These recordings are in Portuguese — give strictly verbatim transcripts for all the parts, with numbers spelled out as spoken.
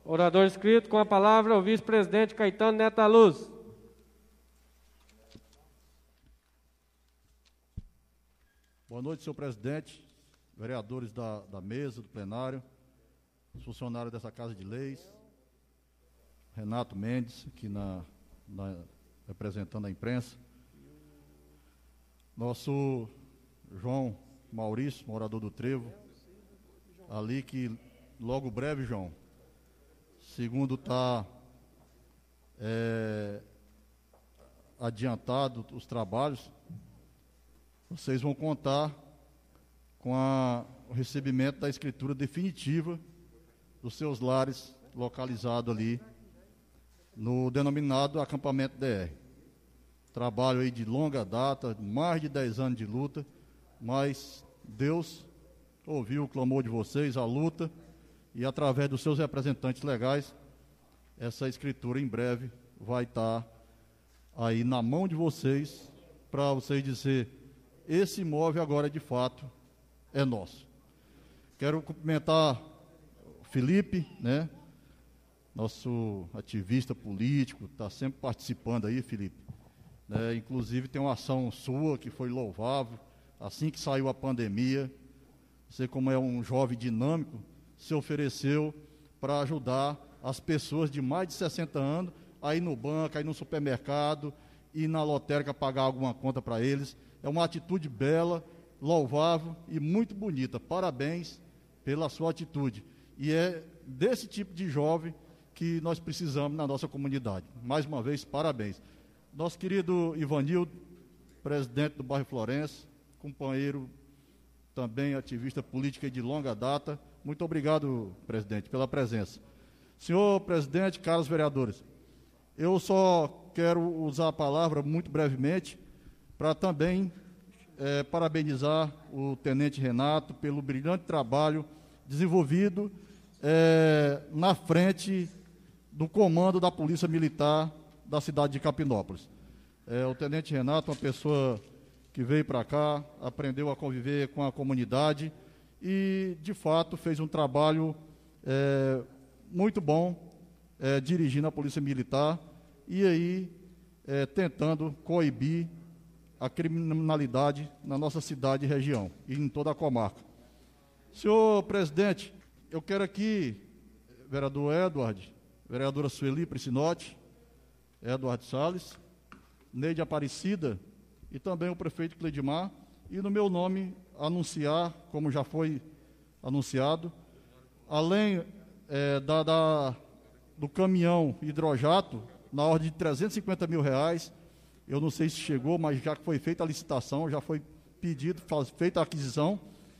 Orador inscrito com a palavra, o vice-presidente Caetano Neto da Luz. Boa noite, senhor presidente, vereadores da, da mesa, do plenário, funcionários dessa Casa de Leis, Renato Mendes, aqui na, na, representando a imprensa, nosso João Maurício, morador do Trevo, ali que logo breve, João, segundo está é, adiantado os trabalhos, vocês vão contar com a, o recebimento da escritura definitiva dos seus lares localizados ali no denominado acampamento D R. Trabalho aí de longa data, mais de dez anos de luta, mas Deus ouviu o clamor de vocês, a luta, e através dos seus representantes legais, essa escritura em breve vai estar aí na mão de vocês, para vocês dizer, esse imóvel agora de fato é nosso. Quero cumprimentar o Felipe, né, nosso ativista político, está sempre participando aí, Felipe. Né, inclusive tem uma ação sua que foi louvável, assim que saiu a pandemia, você como é um jovem dinâmico, se ofereceu para ajudar as pessoas de mais de sessenta anos a ir no banco, a ir no supermercado, ir na lotérica pagar alguma conta para eles. É uma atitude bela, louvável e muito bonita. Parabéns pela sua atitude. E é desse tipo de jovem que nós precisamos na nossa comunidade. Mais uma vez, parabéns. Nosso querido Ivanildo, presidente do bairro Florença, companheiro também ativista política de longa data. Muito obrigado, presidente, pela presença. Senhor presidente, caros vereadores, eu só quero usar a palavra muito brevemente para também é, parabenizar o tenente Renato pelo brilhante trabalho desenvolvido é, na frente do comando da Polícia Militar da cidade de Capinópolis. É, o tenente Renato é uma pessoa que veio para cá, aprendeu a conviver com a comunidade e, de fato, fez um trabalho é, muito bom é, dirigindo a Polícia Militar e aí é, tentando coibir a criminalidade na nossa cidade e região e em toda a comarca. Senhor presidente, eu quero aqui, vereador Edward, vereadora Sueli Priscinotti, Edward Salles, Neide Aparecida e também o prefeito Cleidmar, e no meu nome anunciar, como já foi anunciado, além é, da, da, do caminhão hidrojato, na ordem de trezentos e cinquenta mil reais, eu não sei se chegou, mas já que foi feita a licitação, já foi pedido, faz, feita a aquisição.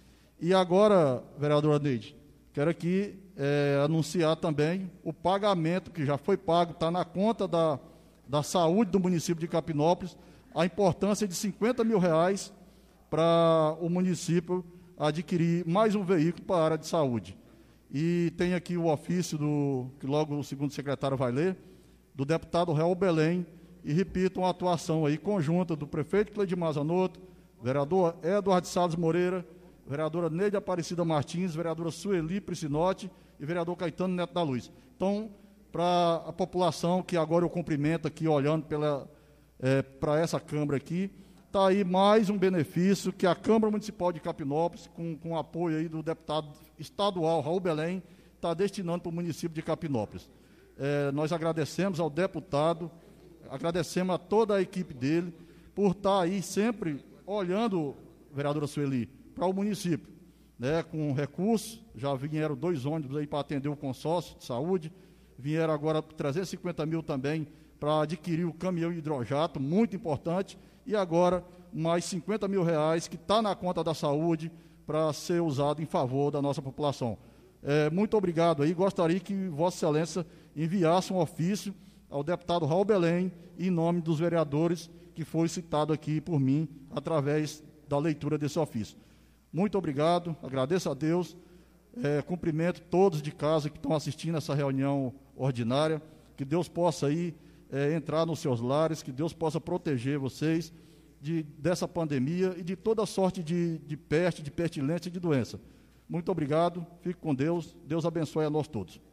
E agora, vereadora Neide, quero aqui é, anunciar também o pagamento que já foi pago, está na conta da, da saúde do município de Capinópolis, a importância de cinquenta mil reais para o município adquirir mais um veículo para a área de saúde. E tem aqui o ofício, do, que logo o segundo secretário vai ler, do deputado Raul Belém, e repito, uma atuação aí conjunta do prefeito Cleidmar Zanotto, vereador Eduardo Salles Moreira, vereadora Neide Aparecida Martins, vereadora Sueli Priscinotti e vereador Caetano Neto da Luz. Então, para a população que agora eu cumprimento aqui, olhando pela, é, para essa Câmara aqui, está aí mais um benefício que a Câmara Municipal de Capinópolis, com, com o apoio aí do deputado estadual Raul Belém, está destinando para o município de Capinópolis. É, nós agradecemos ao deputado, agradecemos a toda a equipe dele por estar aí sempre olhando, vereadora Sueli, para o município, né, com recursos. Já vieram dois ônibus aí para atender o consórcio de saúde, vieram agora trezentos e cinquenta mil também para adquirir o caminhão hidrojato, muito importante, e agora mais cinquenta mil reais que está na conta da saúde para ser usado em favor da nossa população. É, muito obrigado aí, gostaria que Vossa Excelência enviasse um ofício ao deputado Raul Belém, em nome dos vereadores, que foi citado aqui por mim, através da leitura desse ofício. Muito obrigado, agradeço a Deus, é, cumprimento todos de casa que estão assistindo essa reunião ordinária, que Deus possa aí é, entrar nos seus lares, que Deus possa proteger vocês de, dessa pandemia e de toda sorte de, de peste, de pestilência e de doença. Muito obrigado, fique com Deus, Deus abençoe a nós todos.